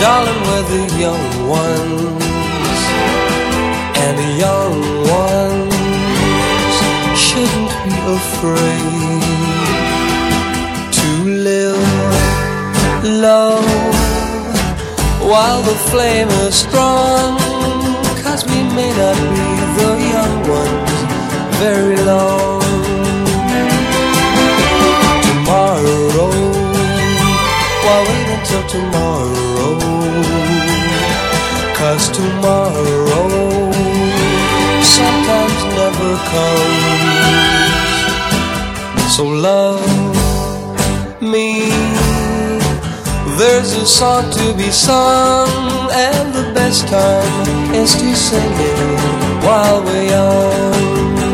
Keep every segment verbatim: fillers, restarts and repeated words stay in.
darling, we're the young ones, and the young ones shouldn't be afraid to live low while the flame is strong, 'cause we may not be the young ones very long. Tomorrow, why wait until tomorrow? 'Cause tomorrow sometimes never comes. So love me, there's a song to be sung, and the best time is to sing it while we're young.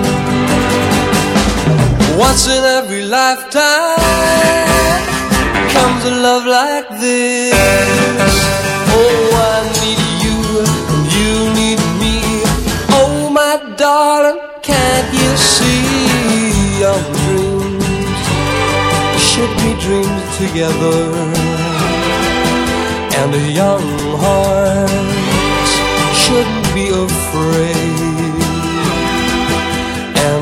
Once in every lifetime comes a love like this. Oh, I need you and you need me. Oh, my darling, can't you see? Young dreams should be dreamed together, and a young heart shouldn't be afraid. And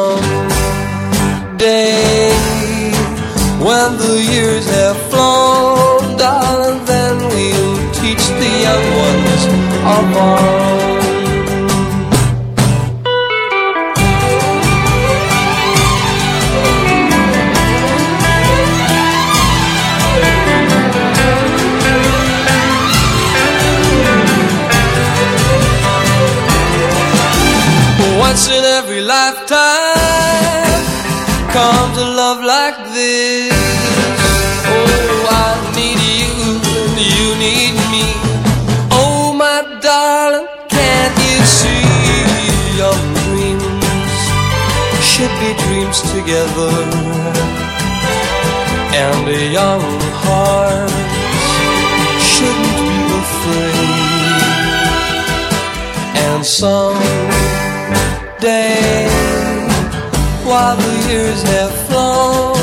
someday, when the years have flown, darling, then we'll teach the young ones of our own. Once in every lifetime comes a love like this. Oh, I need you and you need me. Oh, my darling, can't you see? Young dreams should be dreams together, and a young heart shouldn't be afraid. And someday, while the years have flown,